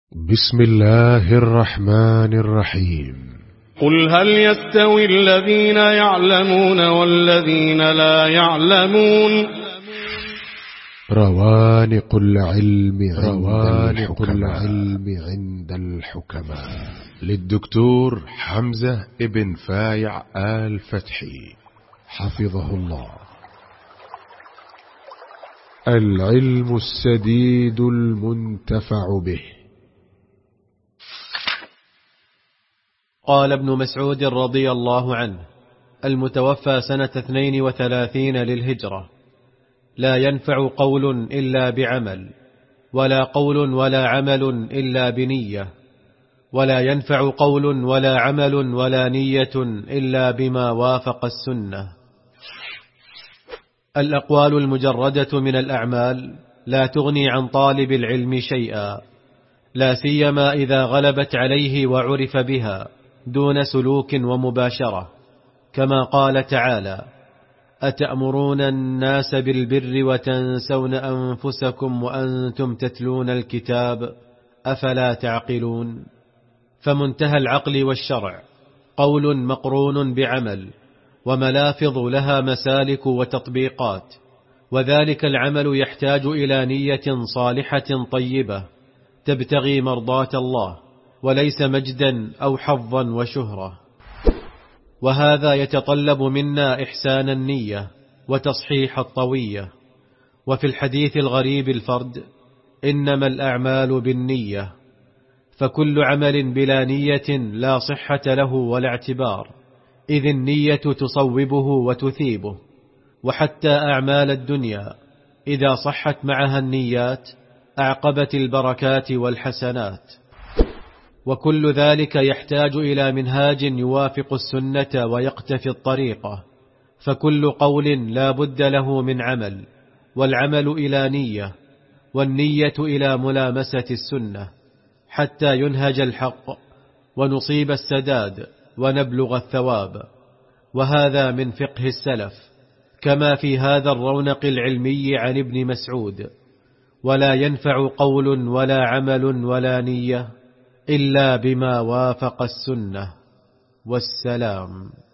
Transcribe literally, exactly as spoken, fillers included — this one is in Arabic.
بسم الله الرحمن الرحيم. قل هل يستوي الذين يعلمون والذين لا يعلمون روانق العلم روانق العلم عند الحكماء للدكتور حمزة ابن فايع آل فتحي حفظه الله. العلم السديد المنتفع به. قال ابن مسعود رضي الله عنه المتوفى سنة اثنين وثلاثين للهجرة: لا ينفع قول إلا بعمل، ولا قول ولا عمل إلا بنية، ولا ينفع قول ولا عمل ولا نية إلا بما وافق السنة. الأقوال المجردة من الأعمال لا تغني عن طالب العلم شيئا، لا سيما إذا غلبت عليه وعرف بها دون سلوك ومباشرة، كما قال تعالى: أتأمرون الناس بالبر وتنسون أنفسكم وأنتم تتلون الكتاب أفلا تعقلون. فمنتهى العقل والشرع قول مقرون بعمل، وملافظ لها مسالك وتطبيقات، وذلك العمل يحتاج إلى نية صالحة طيبة تبتغي مرضاة الله، وليس مجدا أو حظا وشهرة. وهذا يتطلب منا إحسان النية وتصحيح الطوية. وفي الحديث الغريب الفرد: إنما الأعمال بالنية، فكل عمل بلا نية لا صحة له ولا اعتبار، إذ النية تصوبه وتثيبه. وحتى أعمال الدنيا إذا صحت معها النيات أعقبت البركات والحسنات. وكل ذلك يحتاج إلى منهاج يوافق السنة ويقتفي الطريقة، فكل قول لا بد له من عمل، والعمل إلى نية، والنية إلى ملامسة السنة، حتى ينهج الحق ونصيب السداد ونبلغ الثواب. وهذا من فقه السلف، كما في هذا الرونق العلمي عن ابن مسعود: ولا ينفع قول ولا عمل ولا نية إلا بما وافق السنة. والسلام.